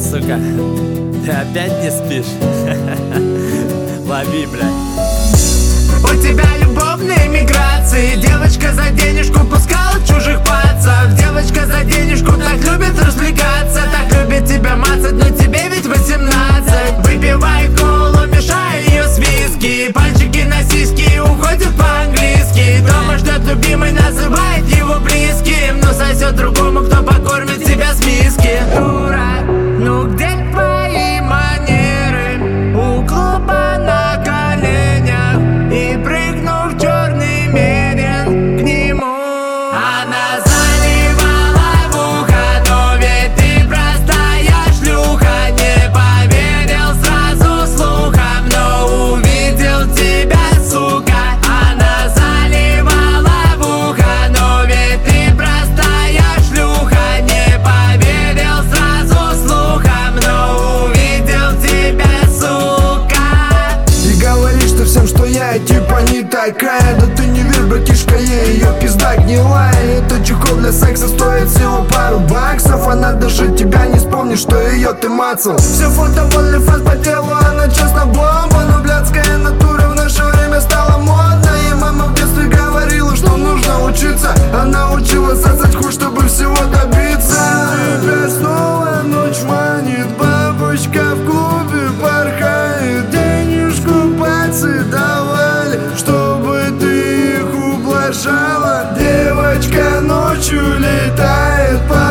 сука, ты опять не спишь? Лови, блядь. У тебя любовные миграции. Девочка за денежку пускала чужих пацав. Девочка за денежку так любит развлекаться, так любит тебя мацать, но тебе ведь 18. Выпивает колу, мешая ее с виски. Пальчики на сиськи уходят по-английски. Дома ждет любимый, называет его близким, но сосет другому, кто покормит тебя с миски. Дура, ну где твои манеры? У клуба на коленях и прыгнув в черный мерин к нему. Она заливала в ухо, но ведь ты простая шлюха. Не поверил сразу слухам, но увидел тебя, сука. Она заливала в ухо, но ведь ты простая шлюха. Не поверил сразу слухам, но увидел тебя, сука. И говоришь ты всем, что я типа не такая. Да ты не верь, братишка, ее пизда гнилая. Это чехол для секса стоит всего пару баксов. Она даже тебя не вспомнит, что ее ты мацал. Все фото в OnlyFans по делу, она честно бомба. Но блядская натура в наше время стала модной. И мама в детстве говорила, что нужно учиться. Она училась сосать хуй, чтобы всего добиться. Тебя снова ночь манит, бабочка в клубе порхает. Денежку пацы давали, чтобы ты их ублажала. Девочка ночью летает по